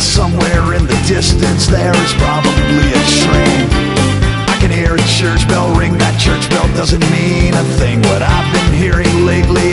somewhere in the distance there is probably a train. I can hear a church bell ring. That church bell doesn't mean a thing. What I've been hearing lately